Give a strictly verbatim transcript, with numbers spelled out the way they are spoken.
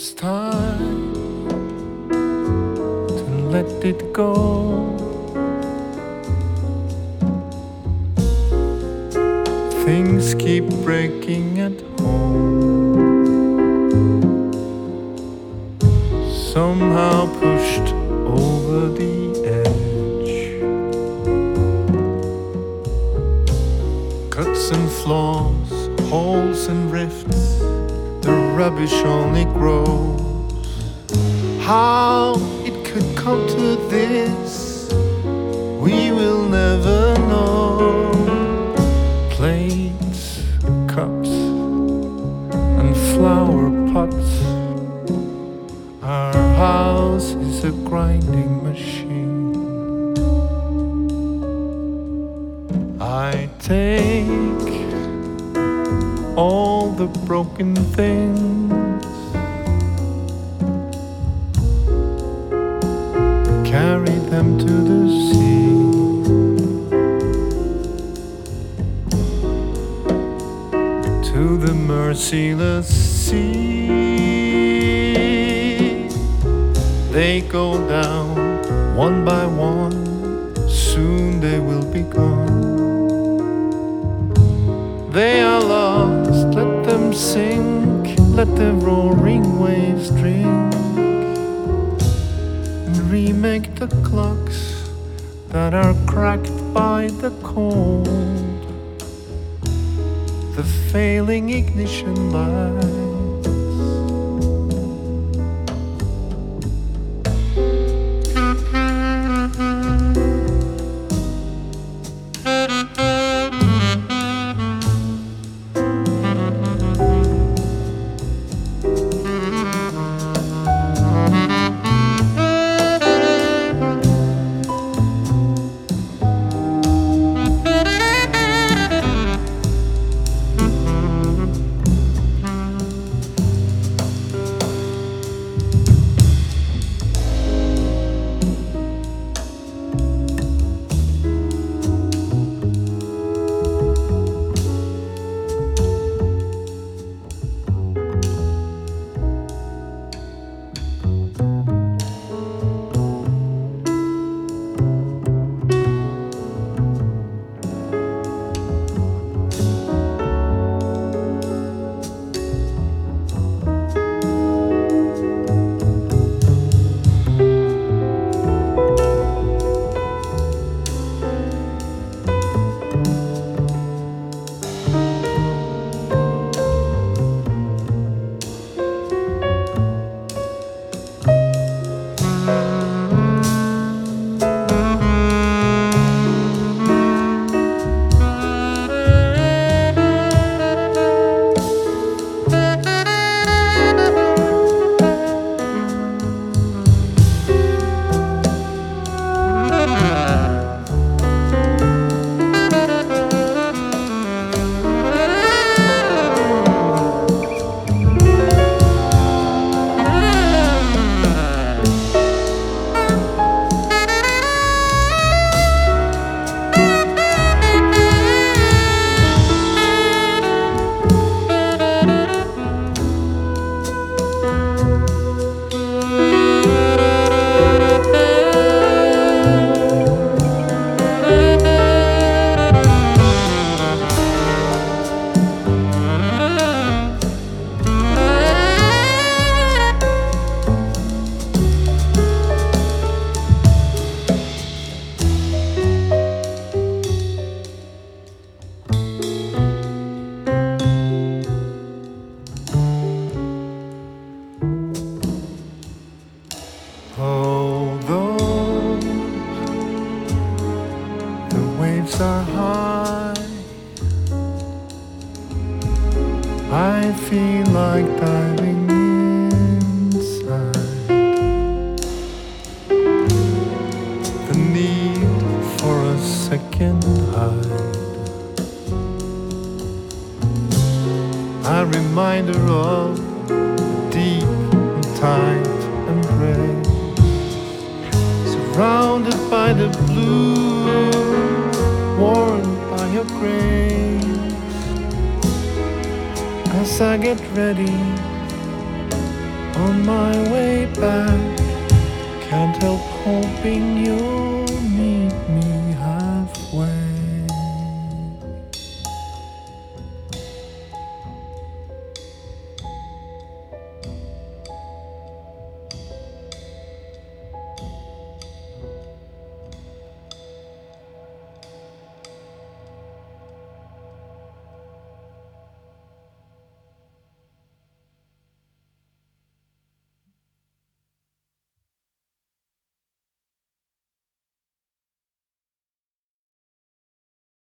It's time to let it go. Things keep breaking at home, somehow pushed over the edge. Cuts and flaws, holes and rifts, the rubbish only grows. How it could come to this, we will never know. Plates, cups, and flower pots. Our house is a grinding machine. I take all the broken things, carry them to the sea. To the merciless sea. They go down one by one, soon they will be gone. They are lost, let them sink, let the roaring waves drink, and remake the clocks that are cracked by the cold. The failing ignition lights. Although the waves are high, I feel like diving inside. The need for a second hide, a reminder of deep and tight embrace. Surrounded by the blue, warmed by your grace. As I get ready On my way back, can't help hoping you'll